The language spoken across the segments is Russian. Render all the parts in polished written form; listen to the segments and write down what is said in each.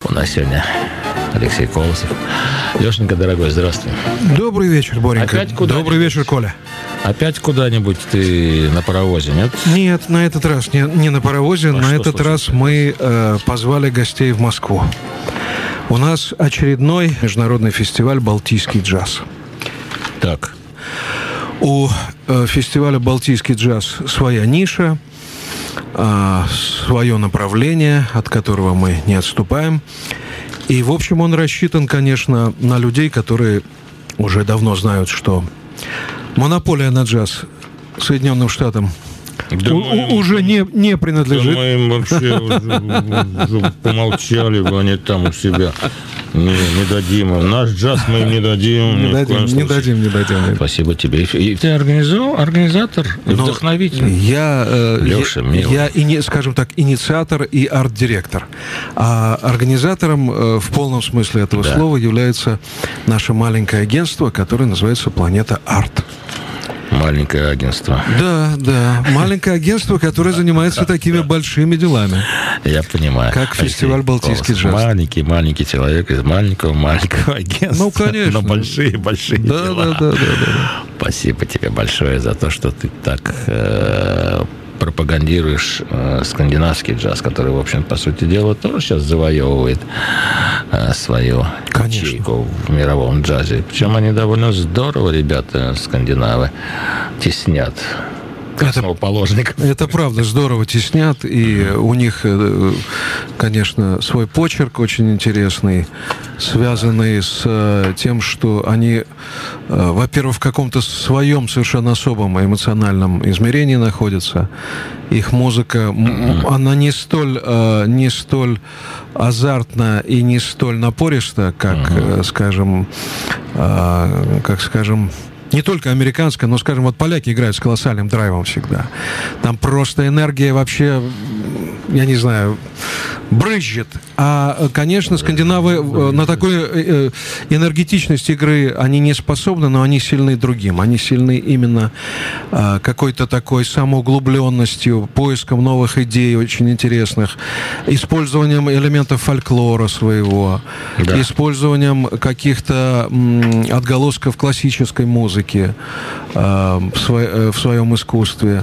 У нас сегодня Алексей Колосов. Лешенька, дорогой, здравствуй. Добрый вечер, Боренька. Добрый вечер, Коля. Опять куда-нибудь ты на паровозе, нет? Нет, на этот раз не на паровозе. На этот раз мы позвали гостей в Москву. У нас очередной международный фестиваль «Балтийский джаз». Так. У фестиваля «Балтийский джаз» своя ниша, свое направление, от которого мы не отступаем. И, в общем, он рассчитан, конечно, на людей, которые уже давно знают, что монополия на джаз Соединенным Штатам уже не принадлежит. Да мы им вообще уже помолчали бы они там у себя. Не дадим им. Наш джаз мы им не дадим. Не дадим. Спасибо тебе. И ты организатор, вдохновитель. Леша, я, скажем так, инициатор и арт-директор. А организатором в полном смысле этого слова является наше маленькое агентство, которое называется «Планета Арт». Маленькое агентство. Да. Маленькое агентство, которое занимается такими большими делами. Я понимаю. Как фестиваль «Балтийский джаз». Маленький человек из маленького агентства. Ну, конечно. Но большие дела. Да. Спасибо тебе большое за то, что ты так пропагандируешь скандинавский джаз, который, в общем, по сути дела, тоже сейчас завоевывает свою ячейку в мировом джазе. Причем они довольно здорово, ребята, скандинавы, теснят основоположников. Это правда, здорово теснят, и у них, конечно, свой почерк очень интересный, связанный с тем, что они, во-первых, в каком-то своем совершенно особом эмоциональном измерении находятся. Их музыка, она не столь азартна и не столь напориста, как, скажем, не только американская, но, скажем, вот поляки играют с колоссальным драйвом всегда. Там просто энергия вообще, я не знаю, брызжет. А, конечно, скандинавы на такой энергетичность игры они не способны, но они сильны другим. Они сильны именно какой-то такой самоуглубленностью, поиском новых идей очень интересных, использованием элементов фольклора своего, использованием каких-то отголосков классической музыки в своем искусстве.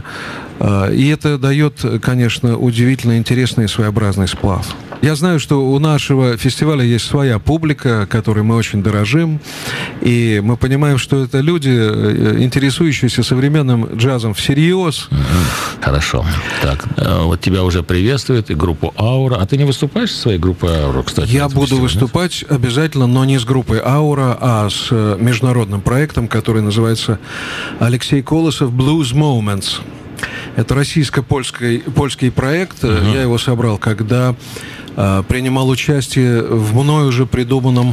И это дает, конечно, удивительно интересный и своеобразный сплав. Я знаю, что у нашего фестиваля есть своя публика, которой мы очень дорожим, и мы понимаем, что это люди, интересующиеся современным джазом всерьез. Хорошо. Так, вот тебя уже приветствует и группу «Аура». А ты не выступаешь со своей группой «Аура», кстати? Я буду выступать обязательно, но не с группой «Аура», а с международным проектом, который называется «Алексей Колосов Blues Moments». Это российско-польский проект. Я его собрал, когда принимал участие в мною же придуманной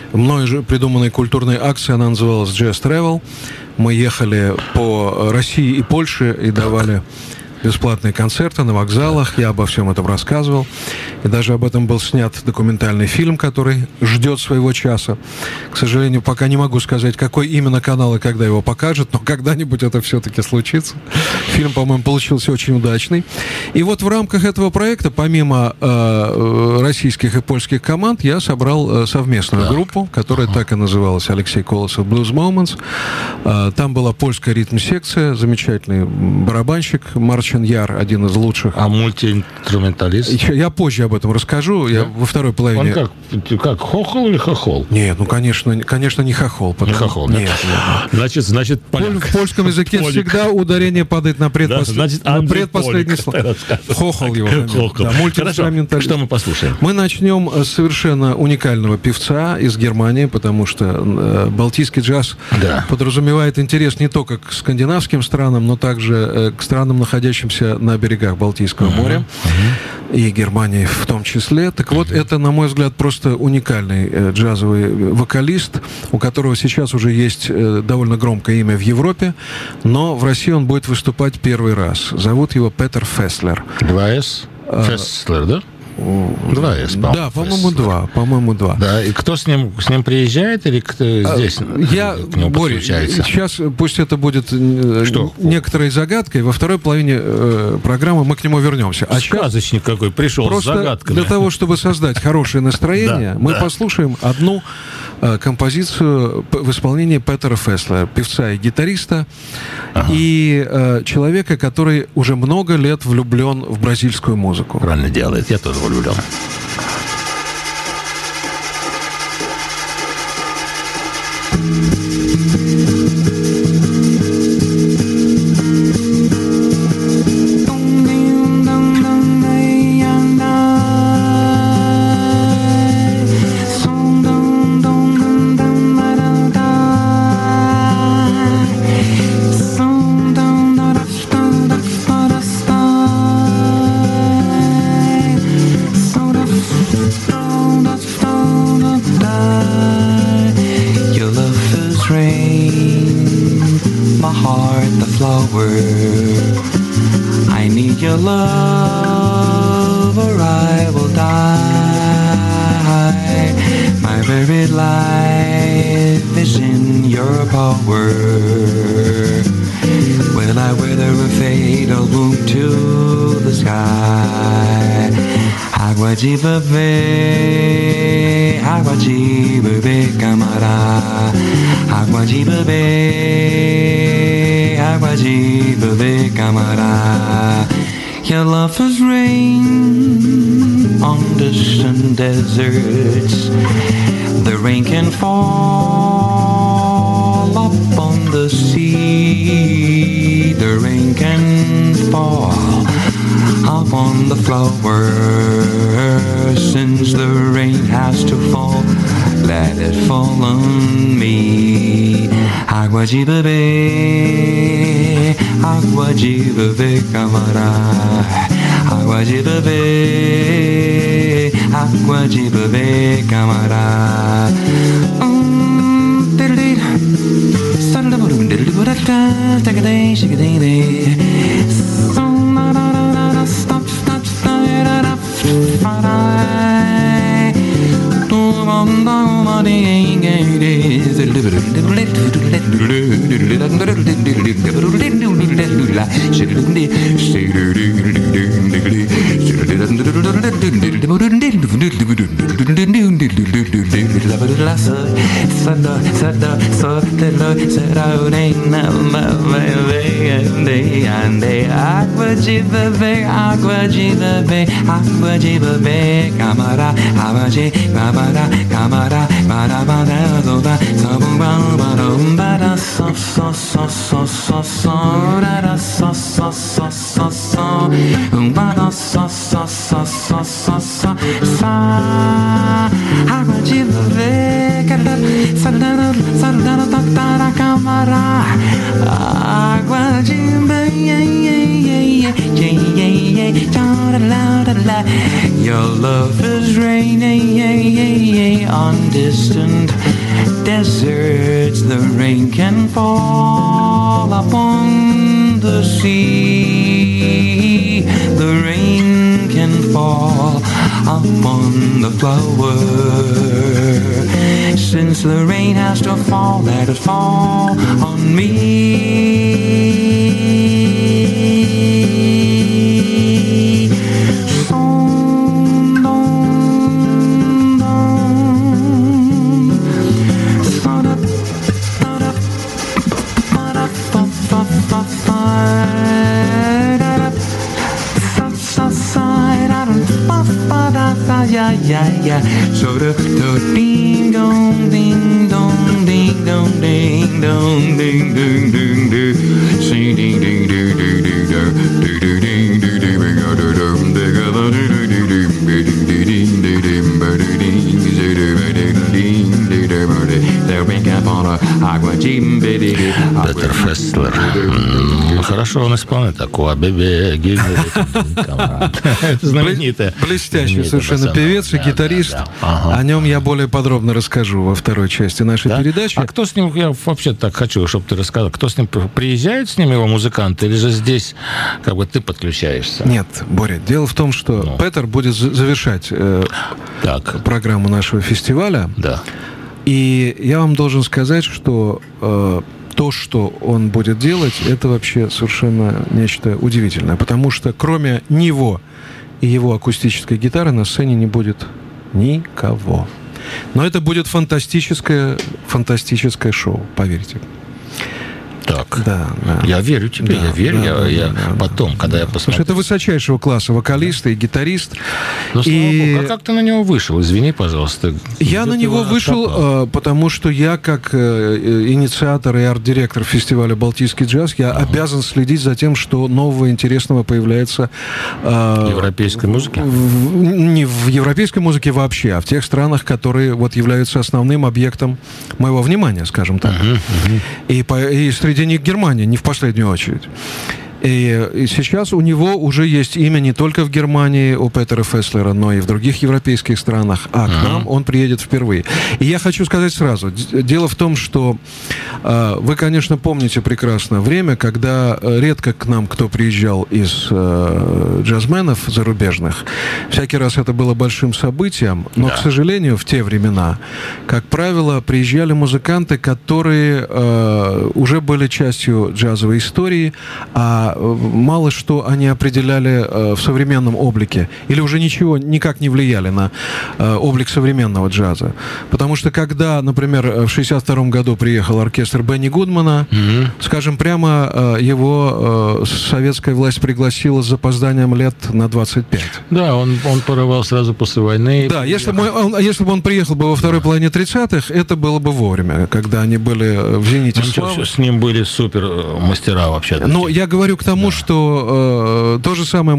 культурной акции. Она называлась «Jazz Travel». Мы ехали по России и Польше и давали бесплатные концерты на вокзалах. Я обо всем этом рассказывал. И даже об этом был снят документальный фильм, который ждет своего часа. К сожалению, пока не могу сказать, какой именно канал и когда его покажет, но когда-нибудь это все-таки случится. Фильм, по-моему, получился очень удачный. И вот в рамках этого проекта, помимо российских и польских команд, я собрал совместную группу, которая так и называлась «Алексей Колосов Blues Moments». Там была польская ритм-секция, замечательный барабанщик Марчин Яр, один из лучших. А мультиинструменталист? Я позже об этом расскажу. Я во второй половине... Он как хохол или хохол? Нет, ну, конечно, не хохол. Не хохол, да? Нет. Значит, поляк. В польском языке всегда ударение падает на предпоследний слово. Хохол его. Да, мультиинструменталист. Что мы послушаем? Мы начнем с совершенно уникального певца из Германии, потому что балтийский джаз подразумевает интерес не только к скандинавским странам, но также к странам, находящимся на берегах Балтийского моря, и Германии в том числе. Так вот, это, на мой взгляд, просто уникальный джазовый вокалист, у которого сейчас уже есть довольно громкое имя в Европе, но в России он будет выступать первый раз. Зовут его Петер Феслер. 2С? Феслер, да? Два, да, по-моему, два. Да, и кто с ним приезжает или кто здесь к нему подключается? Сейчас пусть это будет некоторой загадкой. Во второй половине программы мы к нему вернемся. А сказочник какой пришел с загадками. Для того, чтобы создать хорошее настроение, мы послушаем одну композицию в исполнении Петера Феслера, певца и гитариста, и человека, который уже много лет влюблен в бразильскую музыку. Правильно делает, я тоже влюблен. Água de beber, camará. Água de beber, água de beber, camará. Your love is rain on distant deserts. The rain can fall upon the sea. The rain can fall upon the flowers. Since the rain has to fall, let it fall on me. Água de beber, camará. Água de beber, camará. Água de beber, camará. Água de camará, camará, barabada, sabum barum bara so rara so bara so sa. Água de beber, saudade, camará. Água de your love is raining on distant deserts. The rain can fall upon the sea. The rain can fall upon the flower. Since the rain has to fall, let it fall on me. Yeah. So the ding dong, ding dong, ding dong, ding dong, ding ding ding ding, sing ding ding ding ding ding ding ding ding ding ding ding ding ding. Петер Фесслер. Хорошо он исполняет такое. Это знаменитое. Блестящий совершенно певец и гитарист. О нем я более подробно расскажу во второй части нашей передачи. А кто с ним, я вообще так хочу, чтобы ты рассказал, кто с ним приезжает с ним, его музыканты, или же здесь как бы ты подключаешься? Нет, Боря, дело в том, что Петер будет завершать программу нашего фестиваля. Да. И я вам должен сказать, что то, что он будет делать, это вообще совершенно нечто удивительное. Потому что кроме него и его акустической гитары на сцене не будет никого. Но это будет фантастическое шоу, поверьте. Так. Да. Я верю тебе, я верю. Потом, когда я посмотрю. Потому что это высочайшего класса вокалист и гитарист. Ну, слава богу, а как ты на него вышел? Извини, пожалуйста. Я на него вышел, потому что я, как инициатор и арт-директор фестиваля «Балтийский джаз», я обязан следить за тем, что нового интересного появляется в европейской музыке? Не в европейской музыке вообще, а в тех странах, которые вот являются основным объектом моего внимания, скажем так. И среди них Германия, не в последнюю очередь. И сейчас у него уже есть имя не только в Германии, у Петера Фесслера, но и в других европейских странах. А к нам он приедет впервые. И я хочу сказать сразу. Дело в том, что вы, конечно, помните прекрасно время, когда редко к нам кто приезжал из джазменов зарубежных. Всякий раз это было большим событием. Но, к сожалению, в те времена, как правило, приезжали музыканты, которые уже были частью джазовой истории, а мало что они определяли в современном облике или уже ничего никак не влияли на облик современного джаза. Потому что когда, например, в 1962 году приехал оркестр Бенни Гудмана, скажем прямо, его советская власть пригласила с запозданием лет на 25. Да, он порывал сразу после войны. Да, если бы он приехал бы во второй половине 30-х, это было бы вовремя, когда они были в зените славы. С ним были супер мастера вообще. Но я говорю к тому, что то же самое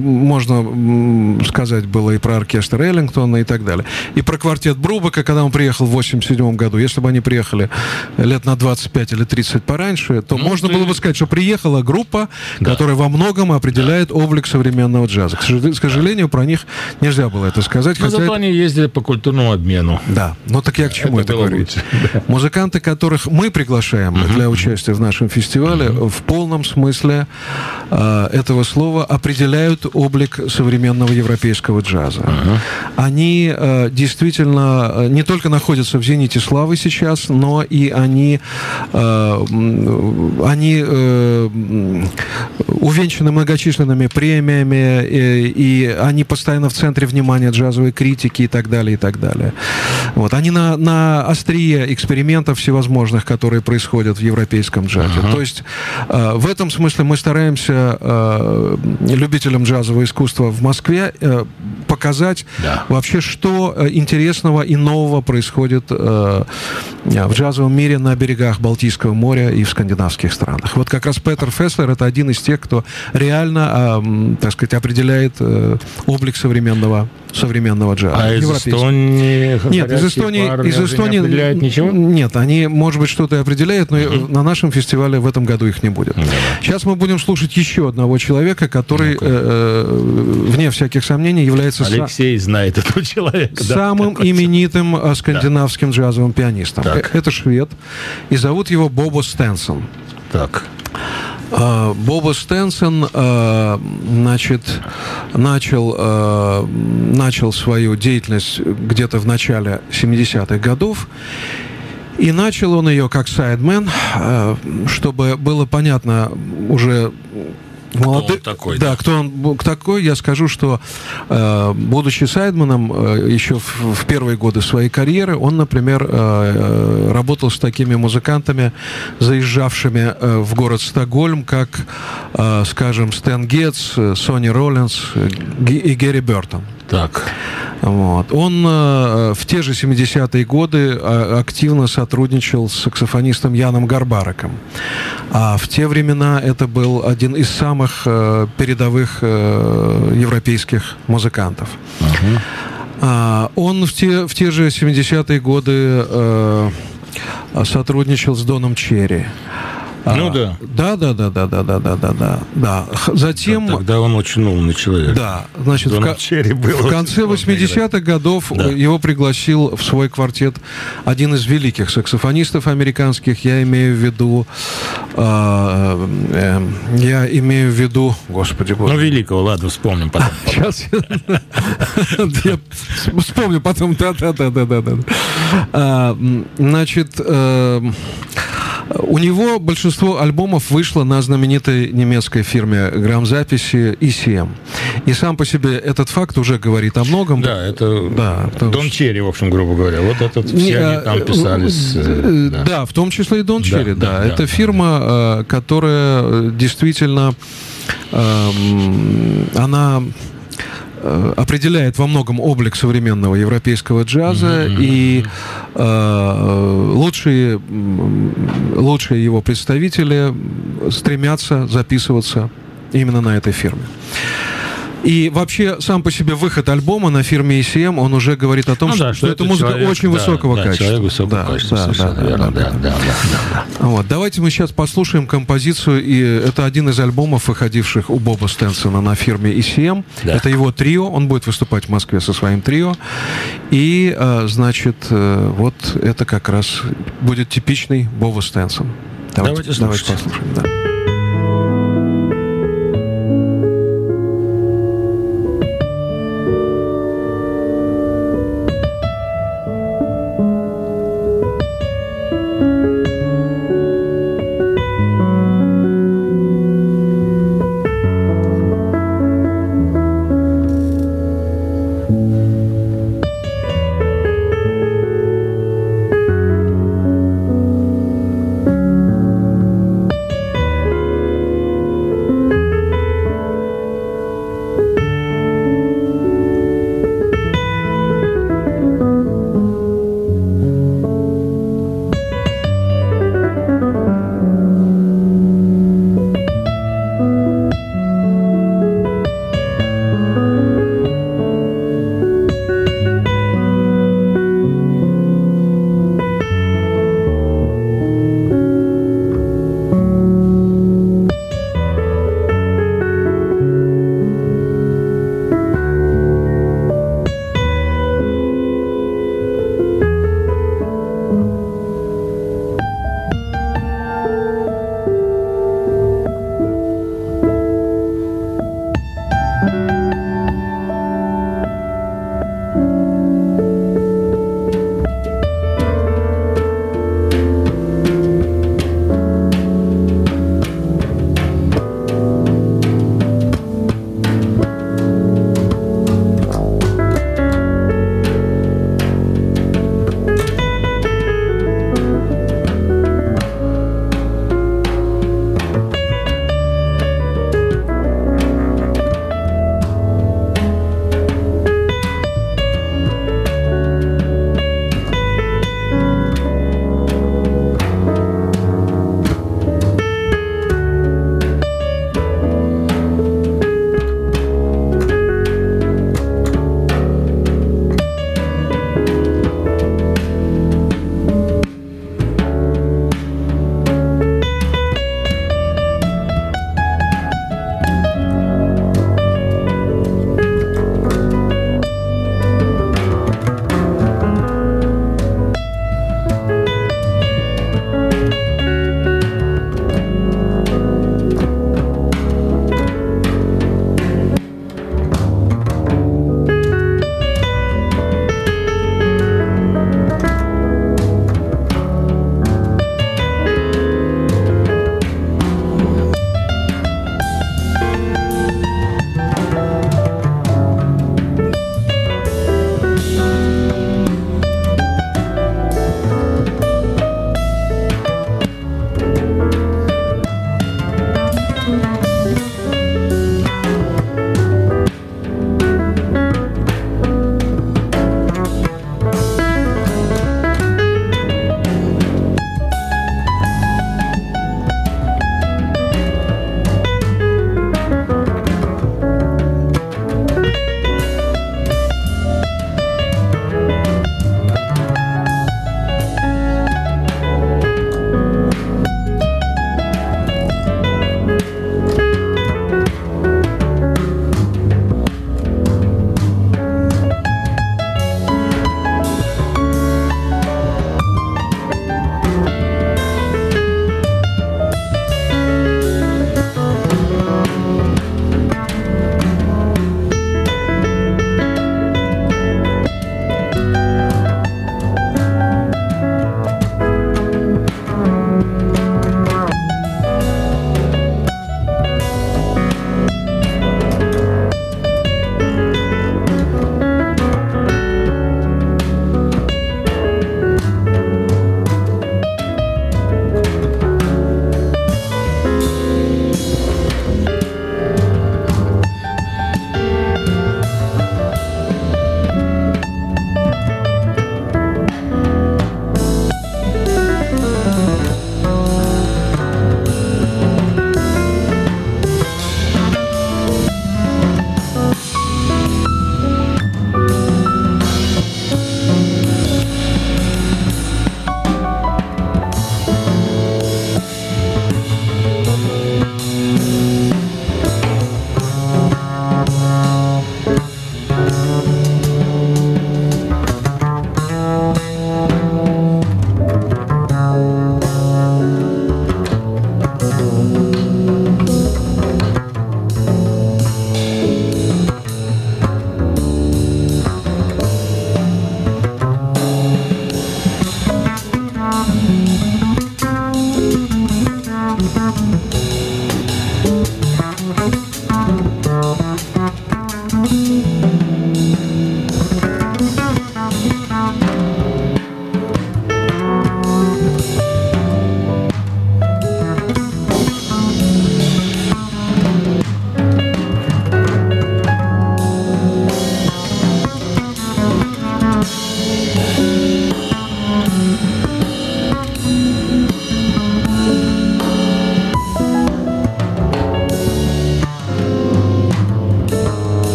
можно сказать было и про оркестр Эллингтона и так далее. И про квартет Брубака, когда он приехал в 1987 году. Если бы они приехали лет на 25 или 30 пораньше, то можно было бы сказать, что приехала группа, которая во многом определяет облик современного джаза. К сожалению, про них нельзя было это сказать. Но зато они ездили по культурному обмену. Да, но так я к чему это говорю? Музыканты, которых мы приглашаем для участия в нашем фестивале, в полном смысле этого слова определяют облик современного европейского джаза. Они действительно не только находятся в зените славы сейчас, но и они увенчаны многочисленными премиями, и они постоянно в центре внимания джазовой критики и так далее, и так далее. Вот. Они на острие экспериментов всевозможных, которые происходят в европейском джазе. То есть в этом смысле мы стараемся любителям джазового искусства в Москве показать вообще, что интересного и нового происходит в джазовом мире на берегах Балтийского моря и в скандинавских странах. Вот как раз Петер Фесслер — это один из тех, кто реально, так сказать, определяет облик современного джаза. А из Эстонии? Нет, из Эстонии не определяют ничего? Нет, они, может быть, что-то определяют, но на нашем фестивале в этом году их не будет. Сейчас мы будем слушать еще одного человека, который, вне всяких сомнений, является Алексей знает этого человека. Самым именитым скандинавским джазовым пианистом. Это швед, и зовут его Бобо Стенсон. Так. Бобо Стенсон, значит, начал свою деятельность где-то в начале 70-х годов. И начал он ее как сайдмен, чтобы было понятно уже... Кто он такой? Да, кто он такой, я скажу, что, будучи сайдманом, еще в первые годы своей карьеры, он, например, работал с такими музыкантами, заезжавшими в город Стокгольм, как, скажем, Стэн Гетц, Сонни Роллинс и Гэри Бертон. Так. Вот. Он в те же 70-е годы активно сотрудничал с саксофонистом Яном Гарбареком. А в те времена это был один из самых передовых европейских музыкантов. Он в те же 70-е годы сотрудничал с Доном Черри. Ну да. Да. Затем... Тогда он очень умный человек. Да. Значит, в конце 80-х годов его пригласил в свой квартет один из великих саксофонистов американских. Я имею в виду... Господи. Ну, великого, ладно, вспомним потом. Сейчас я вспомню потом. Да. Значит... У него большинство альбомов вышло на знаменитой немецкой фирме грамзаписи ECM. И сам по себе этот факт уже говорит о многом. Да, это Дон Черри, в общем, грубо говоря. Вот этот все они там писались. Да, в том числе и Дон Черри, да. Это фирма, которая действительно... Она... определяет во многом облик современного европейского джаза, и лучшие его представители стремятся записываться именно на этой фирме. И вообще, сам по себе выход альбома на фирме ECM, он уже говорит о том, что это музыка очень высокого качества. Человек высокого качества. Вот. Давайте мы сейчас послушаем композицию, и это один из альбомов, выходивших у Боба Стенсона на фирме ECM. Да. Это его трио, он будет выступать в Москве со своим трио. И, значит, вот это как раз будет типичный Боба Стенсон. Давайте послушаем. Да.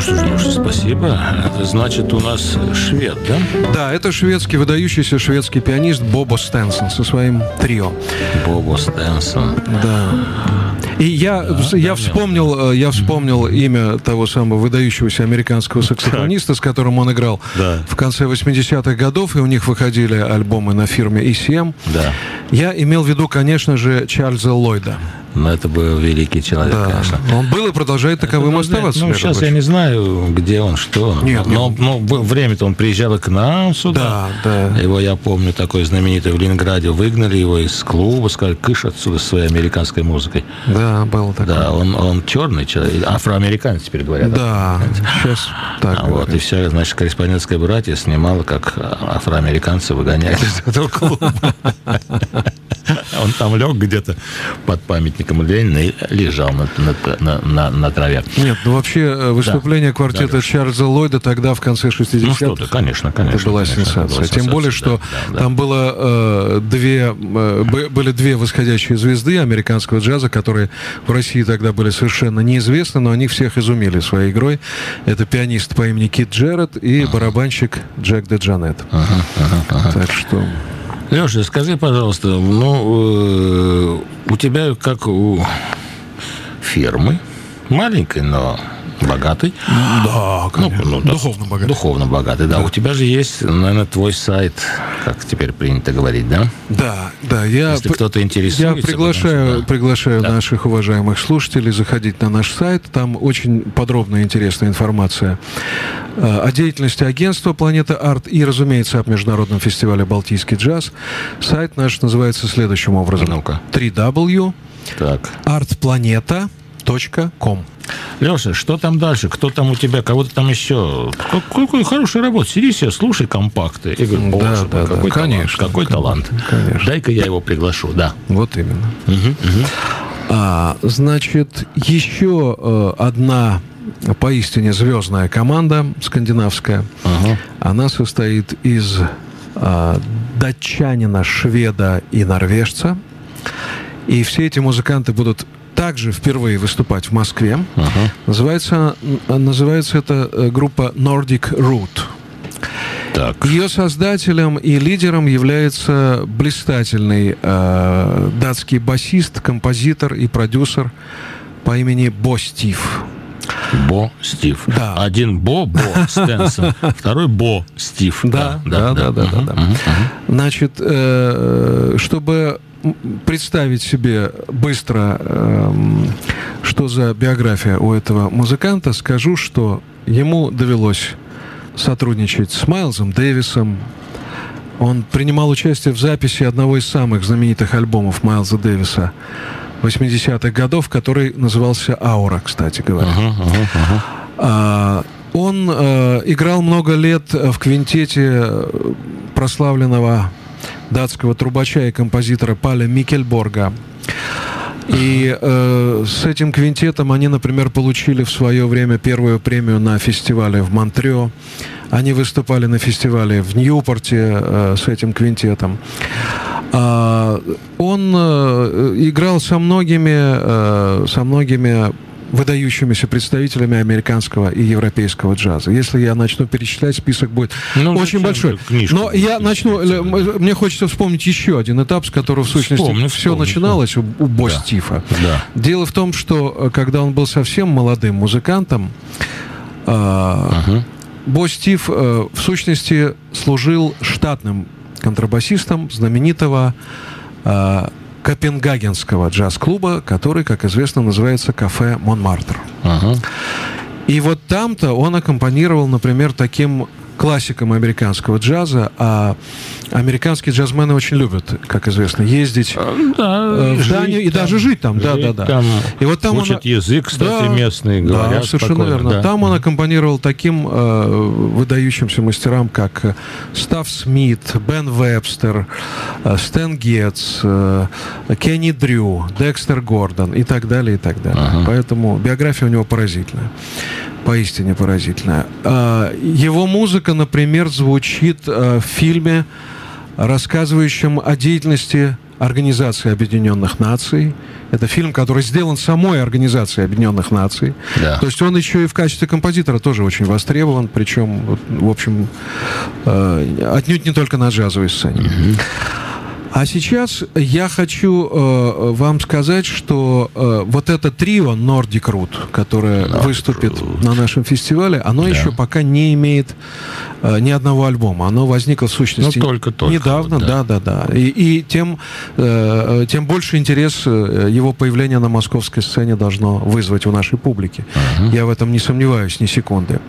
Слушай, спасибо. Это значит, у нас швед, да? Да, это шведский, выдающийся шведский пианист Бобо Стенсон со своим трио. Бобо Стенсон. Да. И я вспомнил имя того самого выдающегося американского саксофониста, с которым он играл в конце 80-х годов, и у них выходили альбомы на фирме ECM. Да. Я имел в виду, конечно же, Чарльза Ллойда. Но это был великий человек, конечно. Он был и продолжает таковым оставаться. Ну, сейчас я не знаю, где он, что. Нет, но время-то он приезжал и к нам сюда. Да. Его, я помню, такой знаменитый в Ленинграде. Выгнали его из клуба, сказали, кыш отсюда с своей американской музыкой. Да, был такой. Да, он черный человек, афроамериканец теперь говорят. Да, сейчас так вот, и вся, значит, корреспондентская братья снимала, как афроамериканцы выгоняли из этого клуба. Он там лег где-то под памятником Ленина и лежал на траве. Нет, ну вообще выступление квартета Чарльза Ллойда тогда в конце 60-х. Ну что ты, конечно. Это была сенсация. Тем более, что там были две восходящие звезды американского джаза, которые в России тогда были совершенно неизвестны, но они всех изумили своей игрой. Это пианист по имени Кит Джеррет и барабанщик Джек де Джанет. Так что... Леша, скажи, пожалуйста, у тебя, как у фирмы, маленькой, но богатой. Да, конечно. Духовно богатый, да. У тебя же есть, наверное, твой сайт, как теперь принято говорить, да? Да. Если кто-то интересуется. Я приглашаю наших уважаемых слушателей заходить на наш сайт. Там очень подробная и интересная информация о деятельности агентства «Планета Арт» и, разумеется, о международном фестивале «Балтийский джаз». Сайт наш называется следующим образом. Ну-ка. www.artplaneta.com. Леша, что там дальше? Кто там у тебя? Кого-то там еще? Какой хорошая работа. Сиди себе, слушай компакты. И говорю, боже, какой талант. Какой талант. Конечно. Дай-ка я его приглашу, да. Вот именно. Значит, еще одна поистине звездная команда скандинавская. Она состоит из датчанина, шведа и норвежца. И все эти музыканты будут также впервые выступать в Москве. Называется эта группа Nordic Root. Так. Ее создателем и лидером является блистательный датский басист, композитор и продюсер по имени Бо Стив. Бо Стив. Да. Один Бо Стенсон, второй Бо Стив. Да. Значит, чтобы представить себе быстро, что за биография у этого музыканта, скажу, что ему довелось сотрудничать с Майлзом Дэвисом. Он принимал участие в записи одного из самых знаменитых альбомов Майлза Дэвиса 80-х годов, который назывался «Аура», кстати говоря. Он играл много лет в квинтете прославленного датского трубача и композитора Паля Микельборга. И с этим квинтетом они, например, получили в свое время первую премию на фестивале в Монтрео. Они выступали на фестивале в Ньюпорте с этим квинтетом. Он играл со многими выдающимися представителями американского и европейского джаза. Если я начну перечислять, список будет очень большой. Но я начну... Мне хочется вспомнить еще один этап, с которого, в сущности, все начиналось у Бо Стива. Да. Дело в том, что когда он был совсем молодым музыкантом, Бо Стив, в сущности, служил штатным контрабасистом знаменитого копенгагенского джаз-клуба, который, как известно, называется «Кафе Монмартр». И вот там-то он аккомпанировал, например, таким классикам американского джаза, а американские джазмены очень любят, как известно, ездить в Данию и даже жить там. И вот там учат язык, кстати, местный, говорят. Да, совершенно верно. Да. Там он аккомпанировал таким выдающимся мастерам, как Став Смит, Бен Вебстер, Стэн Гетц, Кенни Дрю, Декстер Гордон и так далее, и так далее. Поэтому биография у него поразительная. Поистине поразительная. Его музыка, например, звучит в фильме, рассказывающем о деятельности Организации Объединенных Наций. Это фильм, который сделан самой Организацией Объединенных Наций. Да. То есть он еще и в качестве композитора тоже очень востребован, причем, в общем, отнюдь не только на джазовой сцене. А сейчас я хочу вам сказать, что вот это трио Nordic Root, которое выступит на нашем фестивале, оно еще пока не имеет ни одного альбома. Оно возникло в сущности только недавно. Да. И тем больше интерес его появления на московской сцене должно вызвать у нашей публики. Я в этом не сомневаюсь ни секунды.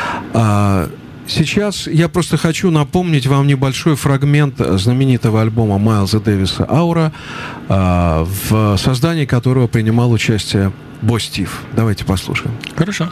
Сейчас я просто хочу напомнить вам небольшой фрагмент знаменитого альбома Майлза Дэвиса «Аура», в создании которого принимал участие Бо Стив. Давайте послушаем. Хорошо.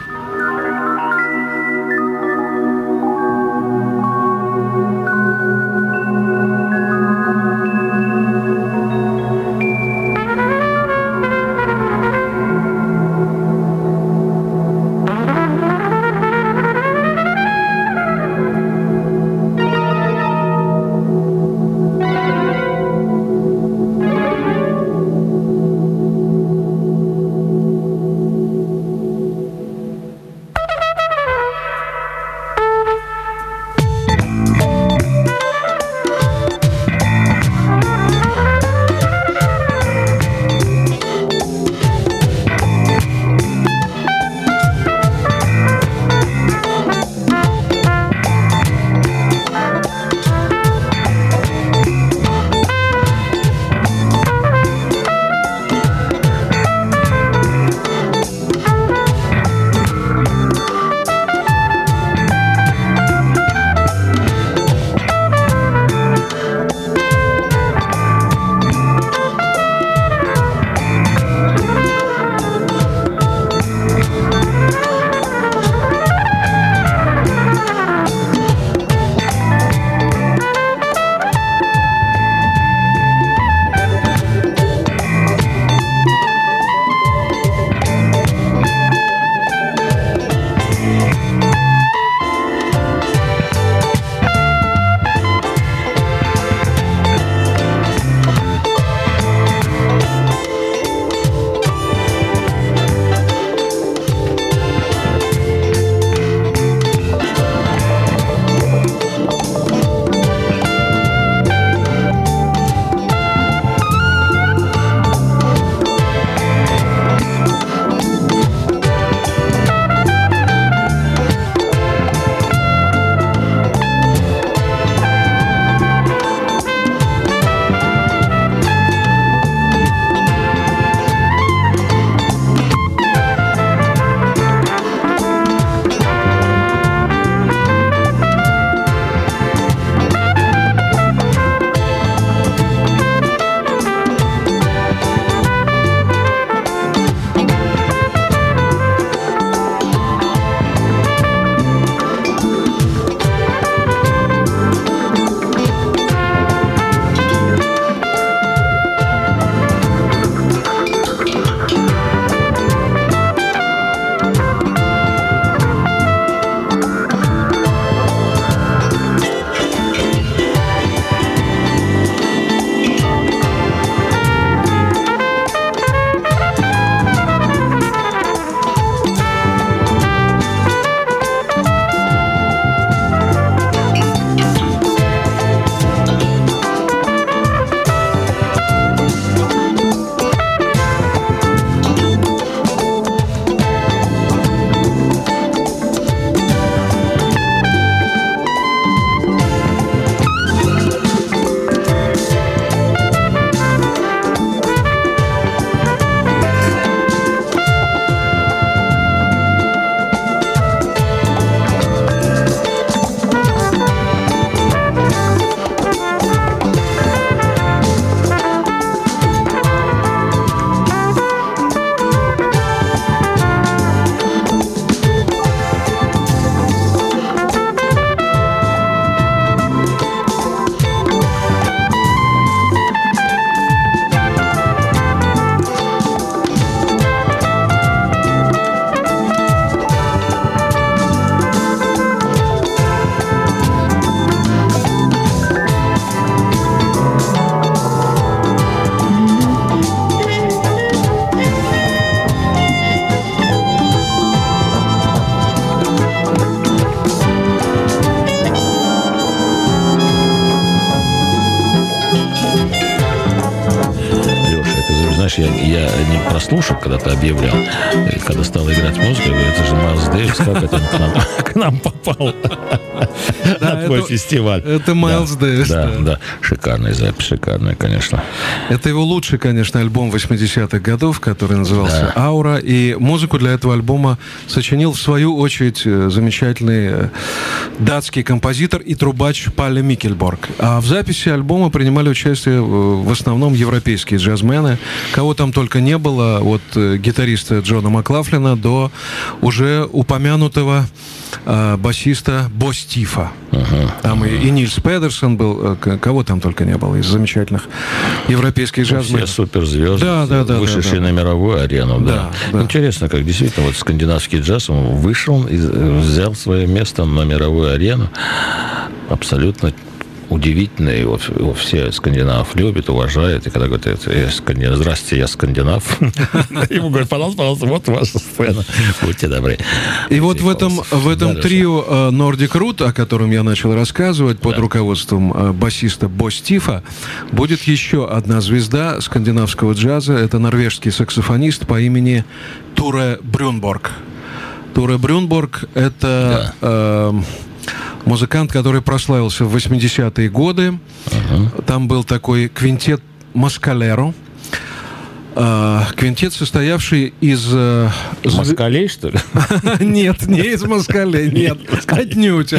знаешь, я не прослушал, когда ты объявлял. И когда стал играть музыку, я говорю, это же Майлз Дэвис, как это к нам попал на твой фестиваль. Это Майлз Дэвис. Да. Шикарная запись, шикарная, конечно. Это его лучший, конечно, альбом 80-х годов, который назывался «Аура». И музыку для этого альбома сочинил, в свою очередь, замечательный датский композитор и трубач Палле Микельборг. А в записи альбома принимали участие в основном европейские джазмены. Кого там только не было, от гитариста Джона Маклафлина до уже упомянутого басиста Бо Стифа. Там и Нильс Педерсон был, кого там только не было из замечательных европейских джазменов. Все суперзвезды, вышедшие на мировую арену. Да. Интересно, как действительно вот скандинавский джаз вышел и взял свое место на мировую арену. Абсолютно удивительно, его все скандинавов любят, уважают. И когда говорят, здравствуйте, я скандинав, ему говорят, пожалуйста, вот ваша сцена, будьте добры. И вот в этом трио Nordic Root, о котором я начал рассказывать, под руководством басиста Бо Стифа, будет еще одна звезда скандинавского джаза. Это норвежский саксофонист по имени Туре Брюнборг. Туре Брюнборг — это музыкант, который прославился в 80-е годы. Там был такой квинтет Маскалеро. Квинтет, состоявший из... Москалей, что ли? Нет, не из москалей, нет. Отнюдь.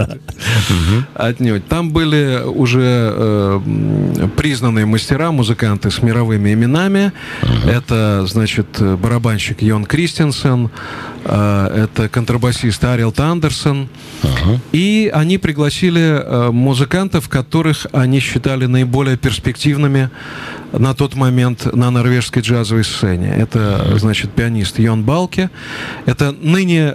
Там были уже признанные мастера, музыканты с мировыми именами. Это, значит, барабанщик Йон Кристенсен, это контрабасист Арилд Андерсон. И они пригласили музыкантов, которых они считали наиболее перспективными на тот момент на норвежской джазовой сцене. Это, значит, пианист Йон Балке. Это ныне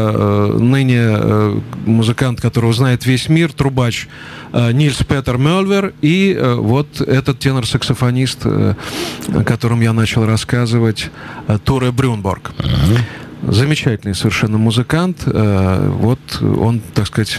музыкант, которого знает весь мир, трубач Нильс Петер Мёльвер. И вот этот тенор-саксофонист, о котором я начал рассказывать, Туре Брюнборг. Замечательный совершенно музыкант. Вот он, так сказать,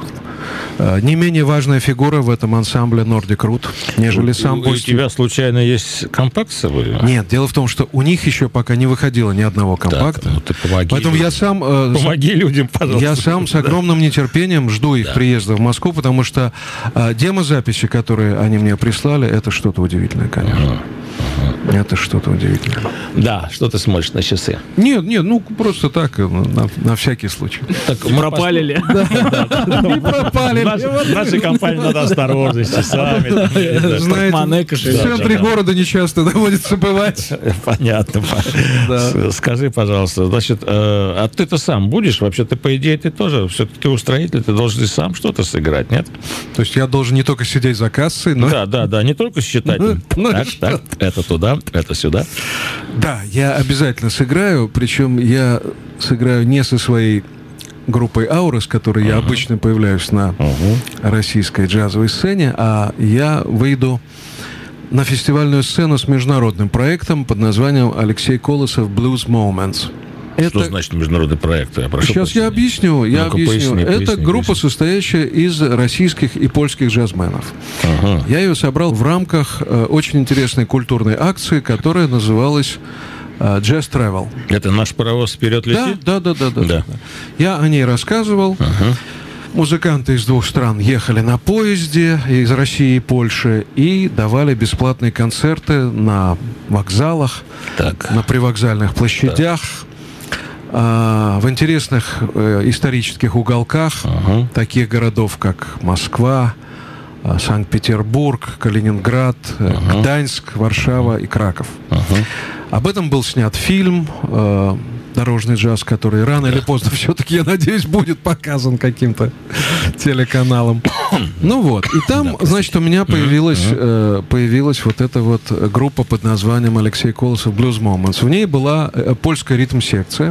не менее важная фигура в этом ансамбле Nordic Root, нежели сам Бо Стиф. У тебя, случайно, есть компакт с собой? Нет, дело в том, что у них еще пока не выходило ни одного компакта. Так, ну ты помоги. Поэтому я сам... Помоги людям, пожалуйста. Я сам с огромным нетерпением жду их приезда в Москву, потому что демозаписи, которые они мне прислали, это что-то удивительное, конечно. Это что-то удивительное. Да, что ты смотришь на часы? Нет, ну просто так, на всякий случай. Так, пропалили. Не пропалили. В нашей компании надо осторожность с часами. Знаете, в центре города не часто доводится бывать. Понятно. Скажи, пожалуйста, значит, а ты-то сам будешь? Вообще-то, по идее, ты тоже, все-таки ты устроитель, ты должен и сам что-то сыграть, нет? То есть я должен не только сидеть за кассой, но... Да, не только считать. Так, это туда, это сюда. Да, я обязательно сыграю, причем я сыграю не со своей группой «Аура», с которой я обычно появляюсь на российской джазовой сцене, а я выйду на фестивальную сцену с международным проектом под названием «Алексей Колосов Blues Moments». Что значит международный проект? Сейчас я объясню. Это группа, состоящая из российских и польских джазменов. Я ее собрал в рамках очень интересной культурной акции, которая называлась Jazz Travel. Это наш паровоз вперед летит? Да. Я о ней рассказывал. Музыканты из двух стран ехали на поезде из России и Польши и давали бесплатные концерты на вокзалах, на привокзальных площадях, в интересных исторических уголках таких городов, как Москва, Санкт-Петербург, Калининград, Гданьск, Варшава и Краков. Об этом был снят фильм «Дорожный джаз», который рано или поздно все-таки, я надеюсь, будет показан каким-то телеканалом. Ну вот, и там, значит, у меня появилась вот эта вот группа под названием «Алексей Колосов Blues Moments». В ней была польская ритм-секция,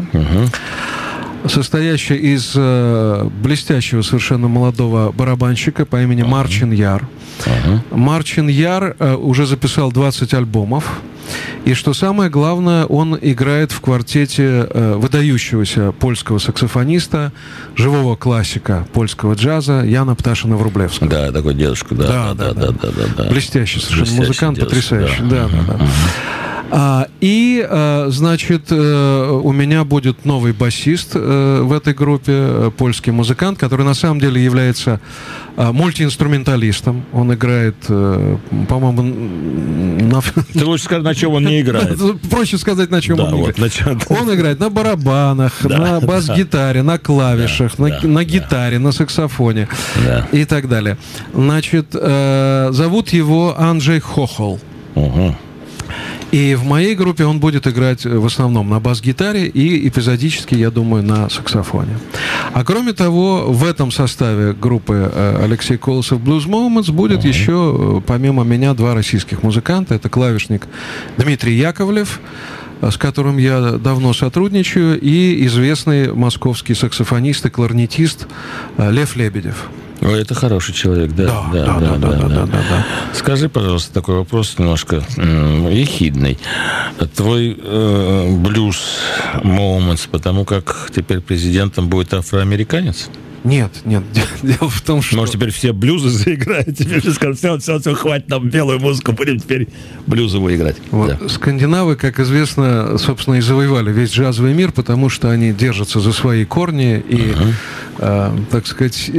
состоящая из блестящего совершенно молодого барабанщика по имени Марчин Яр. Марчин Яр уже записал 20 альбомов. И что самое главное, он играет в квартете выдающегося польского саксофониста, живого классика польского джаза Яна Пташина-Врублевского. Да, такой дедушка, да. Блестящий совершенно музыкант, потрясающий. Да. Значит, у меня будет новый басист в этой группе, польский музыкант, который на самом деле является мультиинструменталистом. Он играет, по-моему, Ты лучше скажи, на чем он не играет. Проще сказать, на чем он не играет. Он играет на барабанах, на бас-гитаре, на клавишах, на гитаре, на саксофоне и так далее. Значит, зовут его Анджей Хохол. И в моей группе он будет играть в основном на бас-гитаре и эпизодически, я думаю, на саксофоне. А кроме того, в этом составе группы Алексей Колосов Blues Moments будет еще, помимо меня, 2 российских музыканта. Это клавишник Дмитрий Яковлев, с которым я давно сотрудничаю, и известный московский саксофонист и кларнетист Лев Лебедев. Ой, это хороший человек, да. Скажи, пожалуйста, такой вопрос немножко ехидный. Твой Blues Moments, потому как теперь президентом будет афроамериканец? Нет, дело в том, что... Может, теперь все блюзы заиграют, теперь все скажут, все, хватит нам белую музыку, будем теперь блюзовую играть. Вот. Да. Скандинавы, как известно, собственно, и завоевали весь джазовый мир, потому что они держатся за свои корни, и, так сказать,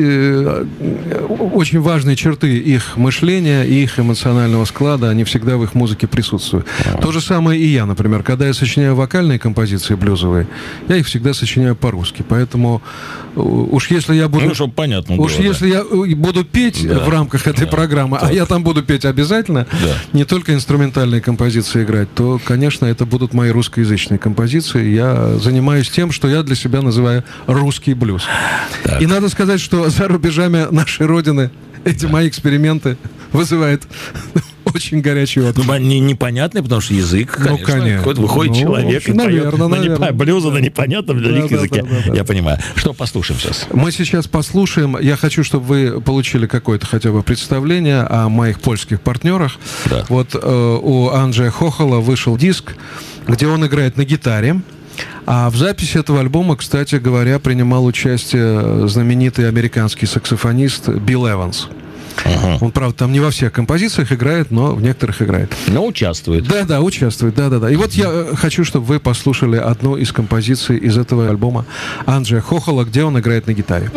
очень важные черты их мышления и их эмоционального склада, они всегда в их музыке присутствуют. То же самое и я, например. Когда я сочиняю вокальные композиции блюзовые, я их всегда сочиняю по-русски, поэтому уж если я буду... чтобы понятно было, если я буду петь в рамках этой программы, а я там буду петь обязательно, не только инструментальные композиции играть, то, конечно, это будут мои русскоязычные композиции. Я занимаюсь тем, что я для себя называю русский блюз. Так. И надо сказать, что за рубежами нашей Родины эти мои эксперименты вызывают очень горячий отзыв. Непонятный, потому что язык, конечно. Выходит человек и поет блюза на непонятном для них языке. Я понимаю. Что послушаем сейчас? Мы сейчас послушаем. Я хочу, чтобы вы получили какое-то хотя бы представление о моих польских партнерах. Да. Вот у Анджея Хохола вышел диск, где он играет на гитаре. А в записи этого альбома, кстати говоря, принимал участие знаменитый американский саксофонист Билл Эванс. Он, правда, там не во всех композициях играет, но в некоторых играет. Но участвует. Да, участвует, да. И вот я хочу, чтобы вы послушали одну из композиций из этого альбома Анджея Хохола, где он играет на гитаре.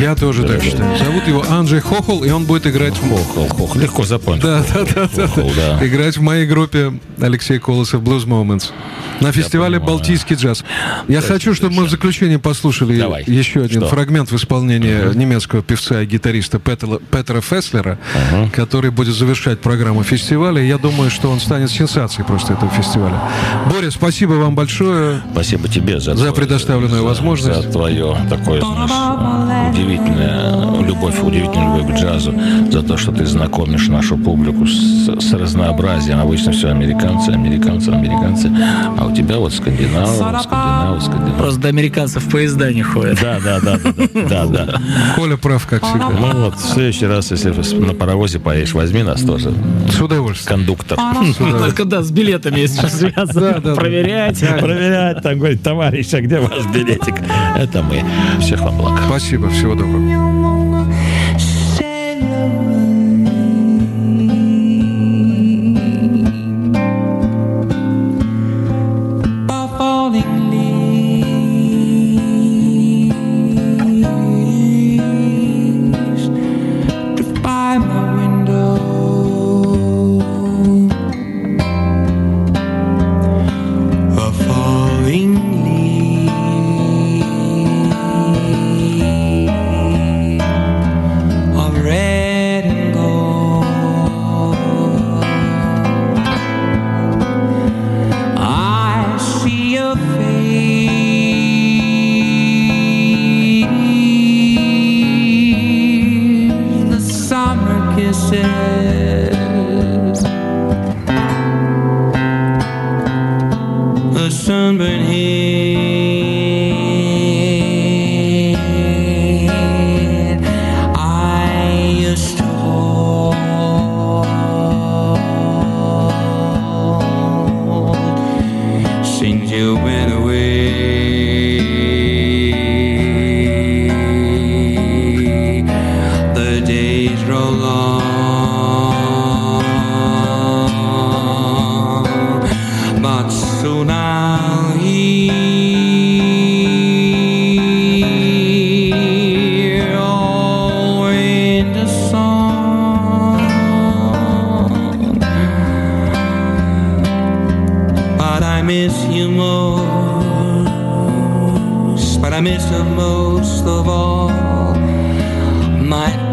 Я тоже так считаю. Зовут его Анджей Хохол, и он будет играть... Хохол. Легко запомнить. Да. Играть в моей группе Алексей Колосов Blues Moments на фестивале «Балтийский джаз». Я хочу, чтобы мы в заключение послушали еще один фрагмент в исполнении немецкого певца и гитариста Петера Феслера, который будет завершать программу фестиваля. Я думаю, что он станет сенсацией просто этого фестиваля. Боря, спасибо вам большое. Спасибо тебе за предоставленную возможность. За твое такое, знаешь, удивительную любовь к джазу, за то, что ты знакомишь нашу публику с разнообразием. Обычно все американцы, а у тебя вот скандинавы. Просто до американцев поезда не ходят. Да. Коля прав, как всегда. Ну вот, в следующий раз, если на паровозе поедешь, возьми нас тоже. С удовольствием. Кондуктор. Только да, с билетами, если связано. Проверять, там говорит, товарищ, а где ваш билетик? Это мы. Всех вам благ. Спасибо, всего доброго. But I miss you most of all, my